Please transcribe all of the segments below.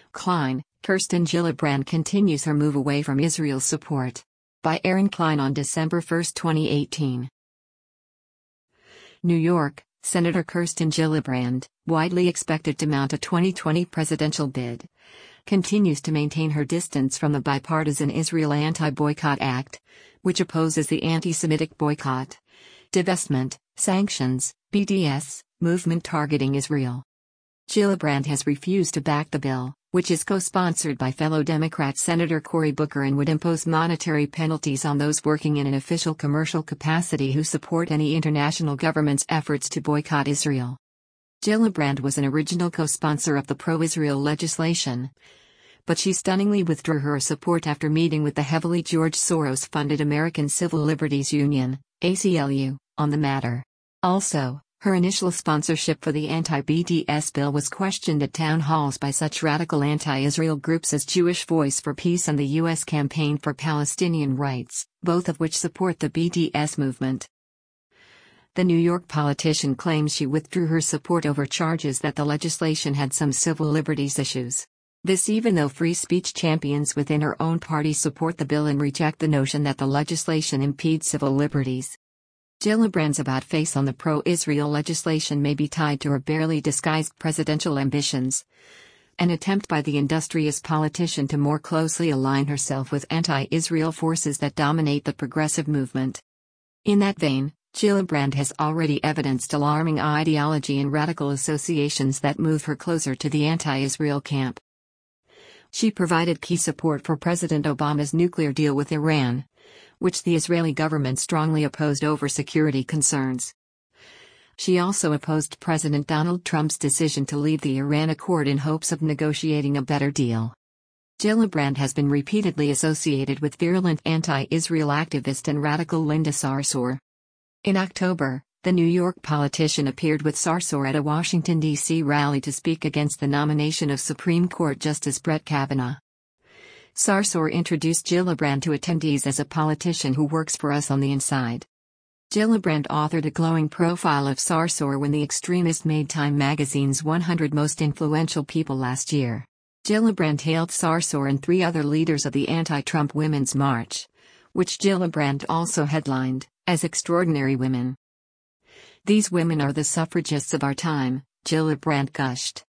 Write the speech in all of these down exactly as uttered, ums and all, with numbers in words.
Klein, Kirsten Gillibrand continues her move away from Israel's support. By Aaron Klein on December first, twenty eighteen. New York, Senator Kirsten Gillibrand, widely expected to mount a twenty twenty presidential bid, continues to maintain her distance from the bipartisan Israel Anti-Boycott Act, which opposes the anti-Semitic boycott, divestment, sanctions, B D S, movement targeting Israel. Gillibrand has refused to back the bill, which is co-sponsored by fellow Democrat Senator Cory Booker and would impose monetary penalties on those working in an official commercial capacity who support any international government's efforts to boycott Israel. Gillibrand was an original co-sponsor of the pro-Israel legislation, but she stunningly withdrew her support after meeting with the heavily George Soros-funded American Civil Liberties Union, A C L U, on the matter. Also, her initial sponsorship for the anti-B D S bill was questioned at town halls by such radical anti-Israel groups as Jewish Voice for Peace and the U S Campaign for Palestinian Rights, both of which support the B D S movement. The New York politician claims she withdrew her support over charges that the legislation had some civil liberties issues. This even though free speech champions within her own party support the bill and reject the notion that the legislation impedes civil liberties. Gillibrand's about-face on the pro-Israel legislation may be tied to her barely disguised presidential ambitions, an attempt by the industrious politician to more closely align herself with anti-Israel forces that dominate the progressive movement. In that vein, Gillibrand has already evidenced alarming ideology and radical associations that move her closer to the anti-Israel camp. She provided key support for President Obama's nuclear deal with Iran, which the Israeli government strongly opposed over security concerns. She also opposed President Donald Trump's decision to leave the Iran Accord in hopes of negotiating a better deal. Gillibrand has been repeatedly associated with virulent anti-Israel activist and radical Linda Sarsour. In October, the New York politician appeared with Sarsour at a Washington, D C rally to speak against the nomination of Supreme Court Justice Brett Kavanaugh. Sarsour introduced Gillibrand to attendees as a politician who works for us on the inside. Gillibrand authored a glowing profile of Sarsour when the extremist made Time magazine's one hundred Most Influential People last year. Gillibrand hailed Sarsour and three other leaders of the anti-Trump Women's March, which Gillibrand also headlined, as extraordinary women. These women are the suffragists of our time, Gillibrand gushed.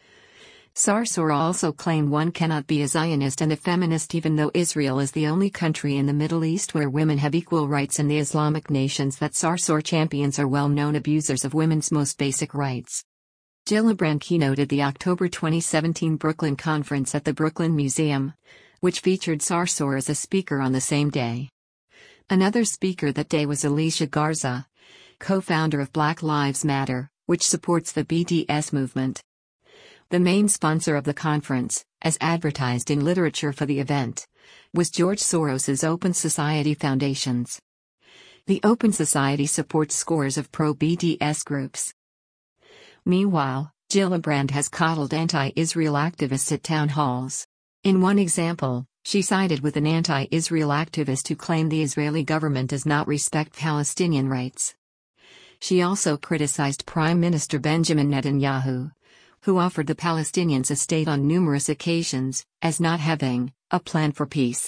Sarsour also claimed one cannot be a Zionist and a feminist even though Israel is the only country in the Middle East where women have equal rights, and the Islamic nations that Sarsour champions are well-known abusers of women's most basic rights. Gillibrand keynoted the October twenty seventeen Brooklyn Conference at the Brooklyn Museum, which featured Sarsour as a speaker on the same day. Another speaker that day was Alicia Garza, co-founder of Black Lives Matter, which supports the B D S movement. The main sponsor of the conference, as advertised in literature for the event, was George Soros's Open Society Foundations. The Open Society supports scores of pro-B D S groups. Meanwhile, Gillibrand has coddled anti-Israel activists at town halls. In one example, she sided with an anti-Israel activist who claimed the Israeli government does not respect Palestinian rights. She also criticized Prime Minister Benjamin Netanyahu, who offered the Palestinians a state on numerous occasions, as not having a plan for peace.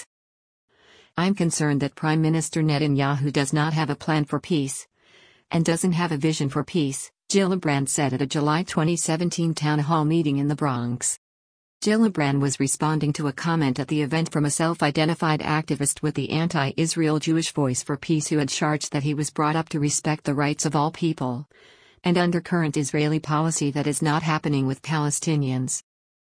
I'm concerned that Prime Minister Netanyahu does not have a plan for peace, and doesn't have a vision for peace, Gillibrand said at a July twenty seventeen town hall meeting in the Bronx. Gillibrand was responding to a comment at the event from a self-identified activist with the anti-Israel Jewish Voice for Peace who had charged that he was brought up to respect the rights of all people, and under current Israeli policy that is not happening with Palestinians.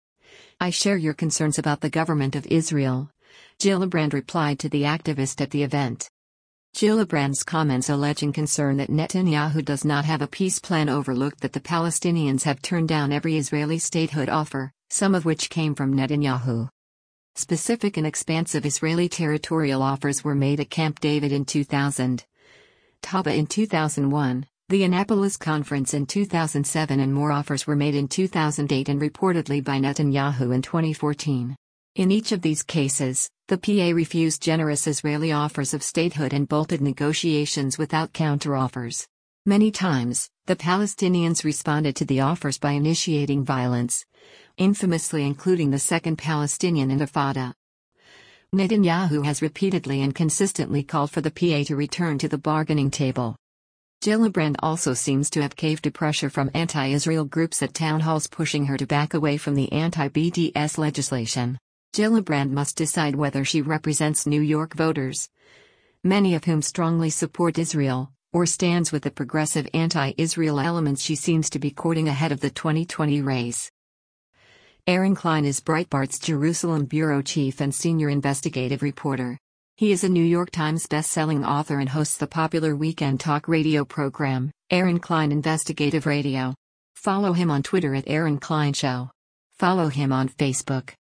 I share your concerns about the government of Israel, Gillibrand replied to the activist at the event. Gillibrand's comments alleging concern that Netanyahu does not have a peace plan overlooked that the Palestinians have turned down every Israeli statehood offer, some of which came from Netanyahu. Specific and expansive Israeli territorial offers were made at Camp David in two thousand, Taba in two thousand one, the Annapolis Conference in two thousand seven, and more offers were made in two thousand eight and reportedly by Netanyahu in twenty fourteen. In each of these cases, the P A refused generous Israeli offers of statehood and bolted negotiations without counteroffers. Many times, the Palestinians responded to the offers by initiating violence, infamously including the Second Palestinian Intifada. Netanyahu has repeatedly and consistently called for the P A to return to the bargaining table. Gillibrand also seems to have caved to pressure from anti-Israel groups at town halls pushing her to back away from the anti-B D S legislation. Gillibrand must decide whether she represents New York voters, many of whom strongly support Israel, or stands with the progressive anti-Israel elements she seems to be courting ahead of the twenty twenty race. Aaron Klein is Breitbart's Jerusalem bureau chief and senior investigative reporter. He is a New York Times best-selling author and hosts the popular weekend talk radio program, Aaron Klein Investigative Radio. Follow him on Twitter at Aaron Klein Show. Follow him on Facebook.